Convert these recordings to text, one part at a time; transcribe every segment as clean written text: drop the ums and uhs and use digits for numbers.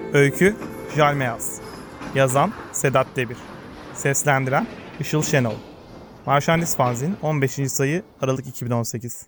Öykü Jalmeyaz. Yazan Sedat Demir. Seslendiren Işıl Şenol. Marşandis Fanzin 15. sayı Aralık 2018.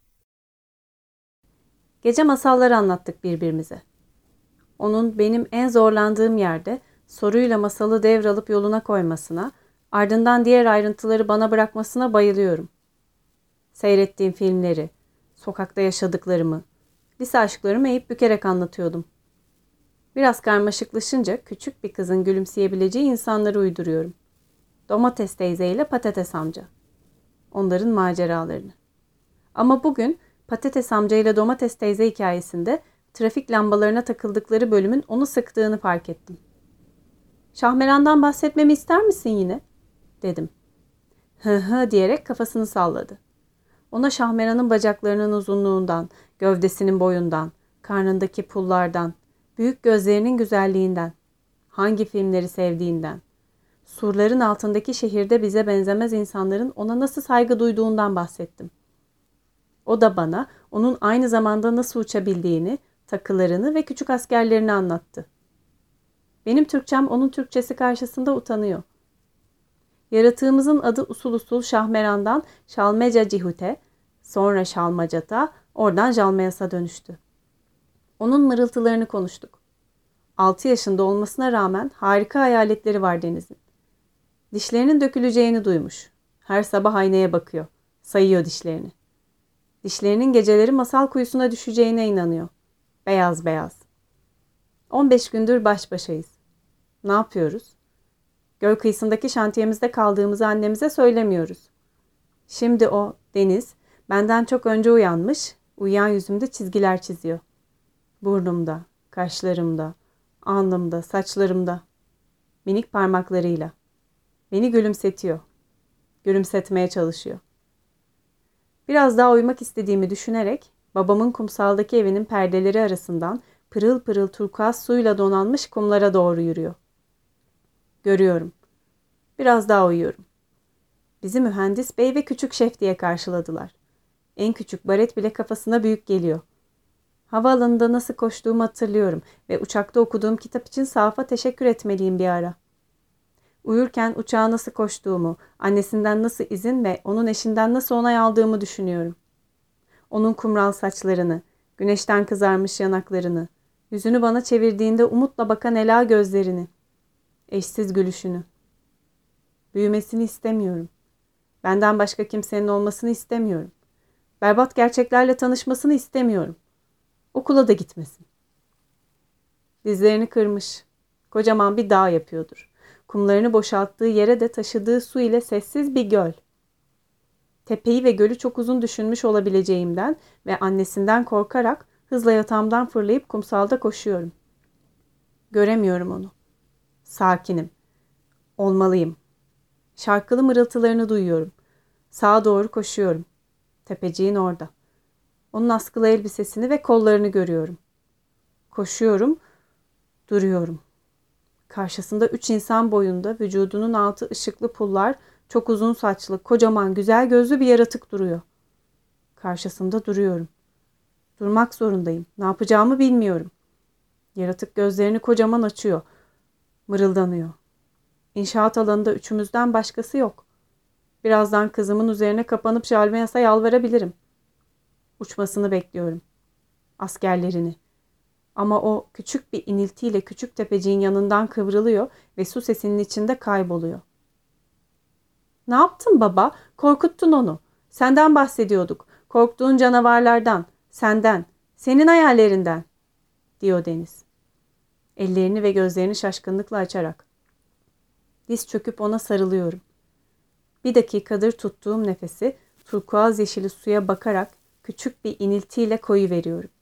Gece masalları anlattık birbirimize. Onun benim en zorlandığım yerde soruyla masalı devralıp yoluna koymasına, ardından diğer ayrıntıları bana bırakmasına bayılıyorum. Seyrettiğim filmleri, sokakta yaşadıklarımı, lise aşklarımı eğip bükerek anlatıyordum. Biraz karmaşıklaşınca küçük bir kızın gülümseyebileceği insanları uyduruyorum. Domates teyze ile patates amca. Onların maceralarını. Ama bugün patates amca ile domates teyze hikayesinde trafik lambalarına takıldıkları bölümün onu sıktığını fark ettim. "Şahmeran'dan bahsetmemi ister misin yine?" dedim. "Hı hı" diyerek kafasını salladı. Ona Şahmeran'ın bacaklarının uzunluğundan, gövdesinin boyundan, karnındaki pullardan, büyük gözlerinin güzelliğinden, hangi filmleri sevdiğinden, surların altındaki şehirde bize benzemez insanların ona nasıl saygı duyduğundan bahsettim. O da bana onun aynı zamanda nasıl uçabildiğini, takılarını ve küçük askerlerini anlattı. Benim Türkçem onun Türkçesi karşısında utanıyor. Yaratığımızın adı usul usul Şahmeran'dan Şalmeca Cihute, sonra Şalmacata, oradan Jalmeyas'a dönüştü. Onun mırıltılarını konuştuk. 6 yaşında olmasına rağmen harika hayaletleri var Deniz'in. Dişlerinin döküleceğini duymuş. Her sabah aynaya bakıyor. Sayıyor dişlerini. Dişlerinin geceleri masal kuyusuna düşeceğine inanıyor. Beyaz beyaz. 15 gündür baş başayız. Ne yapıyoruz? Göl kıyısındaki şantiyemizde kaldığımızı annemize söylemiyoruz. Şimdi o, Deniz, benden çok önce uyanmış, uyuyan yüzümde çizgiler çiziyor. Burnumda, kaşlarımda, alnımda, saçlarımda. Minik parmaklarıyla. Beni gülümsetiyor. Gülümsetmeye çalışıyor. Biraz daha uyumak istediğimi düşünerek babamın kumsaldaki evinin perdeleri arasından pırıl pırıl turkuaz suyla donanmış kumlara doğru yürüyor. Görüyorum. Biraz daha uyuyorum. Bizi mühendis bey ve küçük şef diye karşıladılar. En küçük baret bile kafasına büyük geliyor. Havaalanında nasıl koştuğumu hatırlıyorum ve uçakta okuduğum kitap için Saf'a teşekkür etmeliyim bir ara. Uyurken uçağa nasıl koştuğumu, annesinden nasıl izin ve onun eşinden nasıl onay aldığımı düşünüyorum. Onun kumral saçlarını, güneşten kızarmış yanaklarını, yüzünü bana çevirdiğinde umutla bakan ela gözlerini, eşsiz gülüşünü. Büyümesini istemiyorum. Benden başka kimsenin olmasını istemiyorum. Berbat gerçeklerle tanışmasını istemiyorum. Okula da gitmesin. Dizlerini kırmış. Kocaman bir dağ yapıyordur. Kumlarını boşalttığı yere de taşıdığı su ile sessiz bir göl. Tepeyi ve gölü çok uzun düşünmüş olabileceğimden ve annesinden korkarak hızla yatağımdan fırlayıp kumsalda koşuyorum. Göremiyorum onu. Sakinim. Olmalıyım. Şarkılı mırıltılarını duyuyorum. Sağa doğru koşuyorum. Tepeciğin orada. Onun askılı elbisesini ve kollarını görüyorum. Koşuyorum, duruyorum. Karşısında 3 insan boyunda, vücudunun altı ışıklı pullar, çok uzun saçlı, kocaman, güzel gözlü bir yaratık duruyor. Karşısında duruyorum. Durmak zorundayım. Ne yapacağımı bilmiyorum. Yaratık gözlerini kocaman açıyor. Mırıldanıyor. İnşaat alanında üçümüzden başkası yok. Birazdan kızımın üzerine kapanıp Jalmeyas'a yalvarabilirim. Uçmasını bekliyorum. Askerlerini. Ama o küçük bir iniltiyle küçük tepeciğin yanından kıvrılıyor ve su sesinin içinde kayboluyor. "Ne yaptın baba? Korkuttun onu. Senden bahsediyorduk. Korktuğun canavarlardan, senden, senin hayallerinden," diyor Deniz. Ellerini ve gözlerini şaşkınlıkla açarak. Diz çöküp ona sarılıyorum. Bir dakikadır tuttuğum nefesi turkuaz yeşili suya bakarak küçük bir iniltiyle koyuveriyorum.